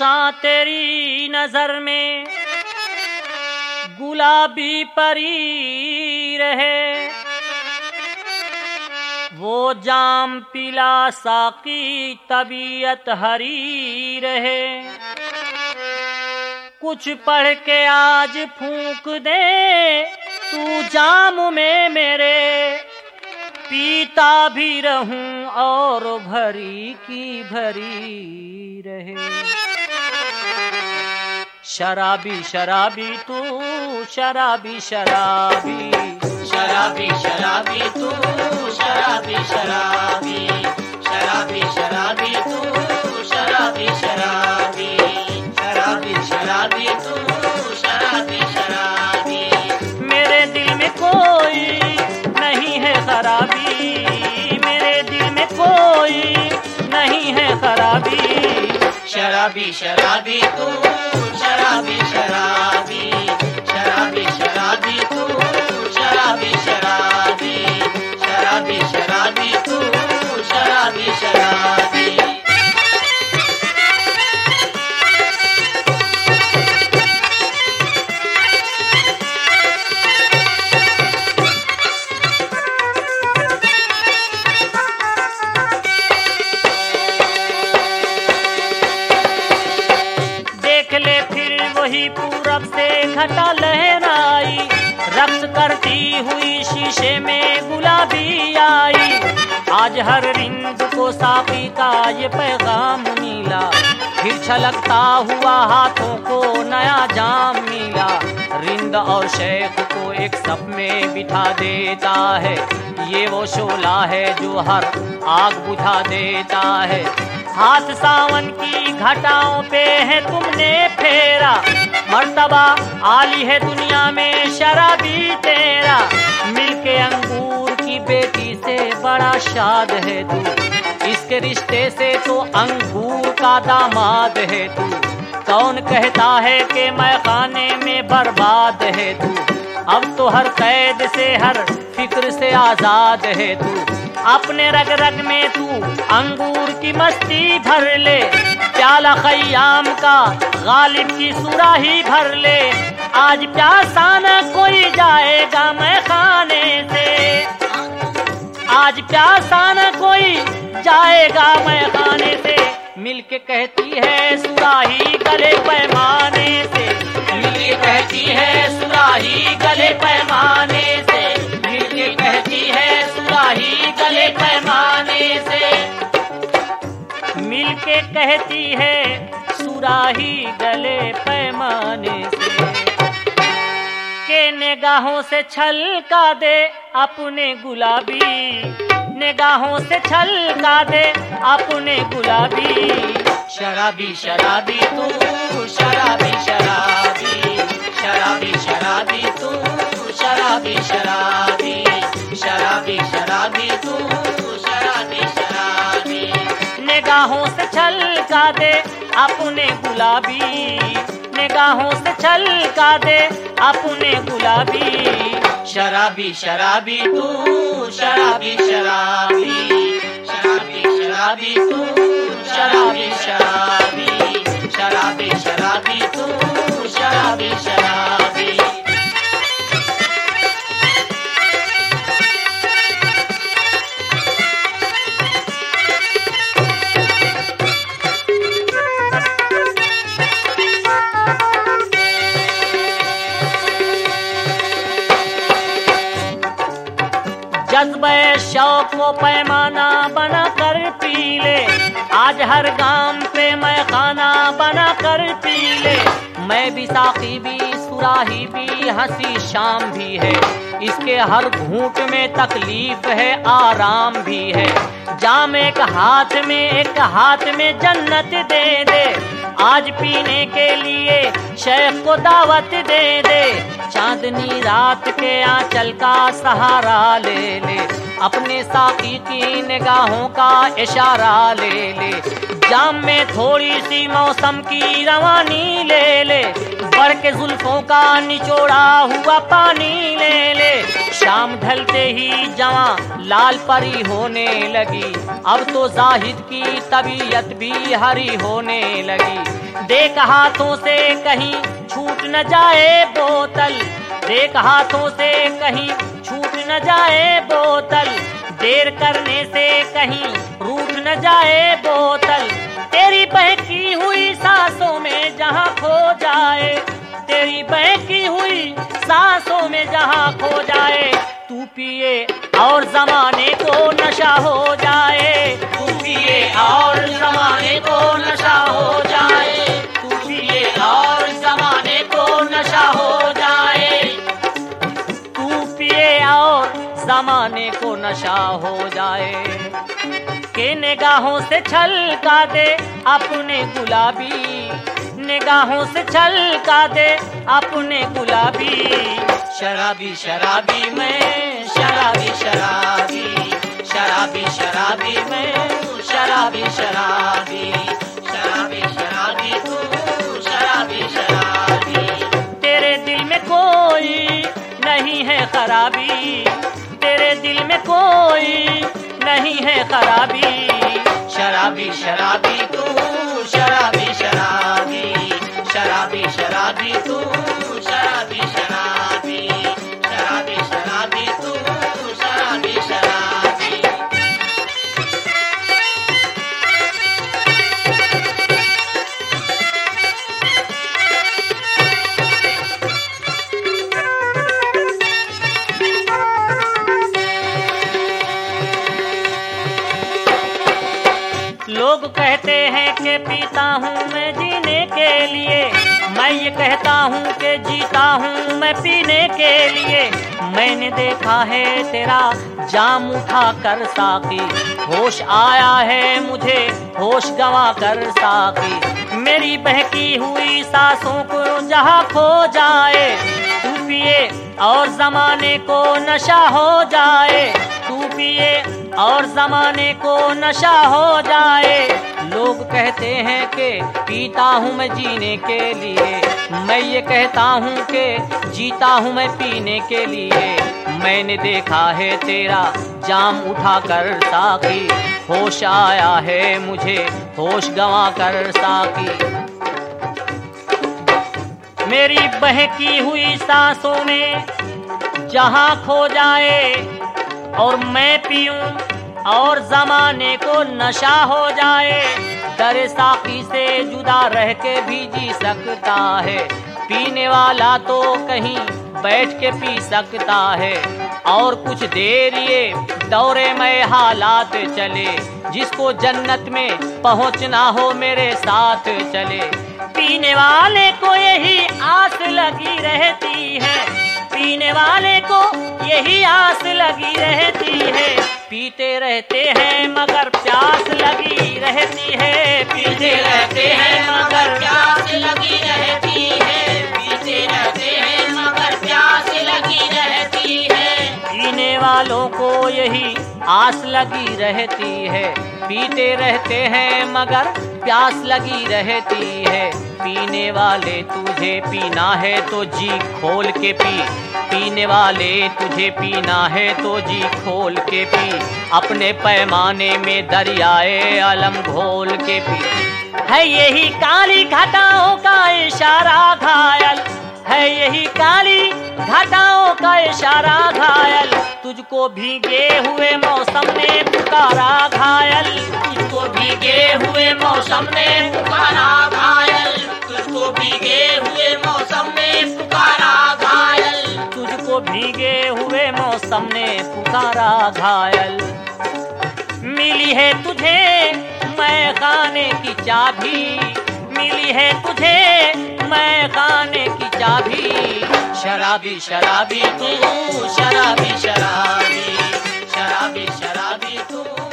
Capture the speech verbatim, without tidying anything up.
हमेशा तेरी नजर में गुलाबी परी रहे, वो जाम पिला साकी तबीयत हरी रहे। कुछ पढ़ के आज फूंक दे तू जाम में मेरे, पीता भी रहूं और भरी की भरी रहे। शराबी शराबी तू शराबी शराबी, शराबी शराबी तू शराबी शराबी, शराबी शराबी तू शराबी शराबी, शराबी शराबी तू शराबी शराबी। मेरे दिल में कोई नहीं है खराबी, मेरे दिल में कोई नहीं है खराबी। शराबी शराबी तू शराबी शराबी, शराबी शराबी तू शराबी शराबी, शराबी शराबी तू शराबी शराबी। वही पूरब से घटा लहराई, रक्स करती हुई शीशे में गुलाबी आई। आज हर रिंद को साकी का ये पैगाम मिला, फिर छलकता हुआ हाथों को नया जाम मिला। रिंद और शेख को एक सब में बिठा देता है, ये वो शोला है जो हर आग बुझा देता है। हाथ सावन की घटाओं पे है तुमने फेरा, मर्तबा आली है दुनिया में शराबी तेरा। मिलके अंगूर की बेटी से बड़ा शाद है तू, इसके रिश्ते से तो अंगूर का दामाद है तू। कौन कहता है कि मैं खाने में बर्बाद है तू, अब तो हर कैद से हर फिक्र से आजाद है तू। अपने रग रग में तू अंगूर की मस्ती भर ले, प्याला खयाम का गालिब की सुराही भर ले। आज प्यासा न कोई जाएगा मैं खाने से, आज प्यासा न कोई जाएगा मैं खाने से। मिलके कहती है सुराही गले पैमाने से, मिलके कहती है सुराही गले पैमाने से, मिलके कहती है सुराही गले पैमाने से। मिलके कहती है सुराही गले पैमाने से, के निगाहों से छलका दे अपने गुलाबी, निगाहों से छलका दे अपने गुलाबी। शराबी शराबी तू शराबी शराबी, शराबी शराबी तू शराबी शराबी, शराबी शराबी तू शराबी शराबी। निगाहों से छलका दे अपने गुलाबी, निगाहों से छलका दे अपने गुलाबी। शराबी शराबी तू शराबी शराबी, शराबी शराबी तू शराबी शराबी, शराबी शराबी तू शराबी शराबी। जज्बे शौक को पैमाना बना कर पी ले, आज हर गाम पे मैं खाना बना कर पी ले। मैं भी साकी भी सुराही भी हंसी शाम भी है, इसके हर घूंट में तकलीफ है आराम भी है। जाम एक हाथ में एक हाथ में जन्नत दे दे, आज पीने के लिए शेख को दावत दे दे। चांदनी रात के आंचल का सहारा ले ले, अपने साकी की निगाहों का इशारा ले ले। जाम में थोड़ी सी मौसम की रवानी ले ले, बढ़ के जुल्फों का निचोड़ा हुआ पानी ले ले। शाम ढलते ही जवां लाल परी होने लगी, अब तो जाहिद की तबीयत भी हरी होने लगी। देख हाथों से कहीं छूट न जाए बोतल, देख हाथों से कहीं छूट न जाए बोतल, देर करने से कहीं रूठ न जाए बोतल। तेरी बहकी हुई सांसों में जहां खो जाए, तेरी बहकी हुई सांसों में जहां खो जाए, तू पिए और जमाने को नशा हो जाए, तू पिए और जमाने को नशा हो जाए, तू पिए और जमाने को नशा हो जाए, तू पिए और जमाने को नशा हो जाए। के निगाहों से छलका दे अपने गुलाबी, निगाहों से छलका दे अपने गुलाबी। शराबी शराबी मैं शराबी शराबी, शराबी शराबी मैं शराबी शराबी, शराबी शराबी तू शराबी शराबी। तेरे दिल में कोई नहीं है खराबी, तेरे दिल में कोई नहीं है खराबी। शराबी शराबी तू शराबी शराबी, शराबी शराबी तू शराबी शराबी, शराबी शराबी तू शराबी शराबी। लोग कहते हैं कि पीता हूँ मैं जीने के लिए, मैं ये कहता हूँ कि जीता हूँ मैं पीने के लिए। मैंने देखा है तेरा जाम उठा कर साकी, होश आया है मुझे होश गंवा कर साकी। मेरी बहकी हुई सांसों को जहाँ खो जाए, तू पिए और जमाने को नशा हो जाए, तू पिए और जमाने को नशा हो जाए। लोग कहते हैं कि पीता हूँ मैं जीने के लिए, मैं ये कहता हूँ कि जीता हूँ मैं पीने के लिए। मैंने देखा है तेरा जाम उठा कर साकी, होश आया है मुझे होश गंवा कर साकी। मेरी बहकी हुई सांसों में जहां खो जाए और मैं पीऊं और जमाने को नशा हो जाए। दर साकी से जुदा रह के भी जी सकता है, पीने वाला तो कहीं बैठ के पी सकता है। और कुछ देर ये दौरे में हालात चले, जिसको जन्नत में पहुंचना हो मेरे साथ चले। पीने वाले को यही आस लगी रहती है, पीने वाले को यही आस लगी रहती है। पीते रहते हैं मगर प्यास लगी रहती है, पीते रहते हैं मगर प्यास लगी रहती है, पीते रहते हैं मगर प्यास लगी रहती है। पीने वालों को यही आस लगी रहती है, पीते रहते हैं मगर प्यास लगी रहती है। पीने वाले तुझे पीना है तो जी खोल के पी, पीने वाले तुझे पीना है तो जी खोल के पी। अपने पैमाने में दरियाए आलम घोल के पी। है यही काली घटाओं का इशारा घायल, है यही काली घटाओं का इशारा घायल। तुझको भीगे हुए मौसम ने पुकारा घायल, तुझको भीगे हुए मौसम ने पुकारा घायल, तुझको भीगे हुए मौसम ने पुकारा घायल, तुझको भीगे हुए मौसम ने पुकारा घायल। मिली है तुझे मैं खाने की चाबी, मिली है तुझे मैं खाने की चाबी। शराबी शराबी तू शराबी शराबी, शराबी शराबी तू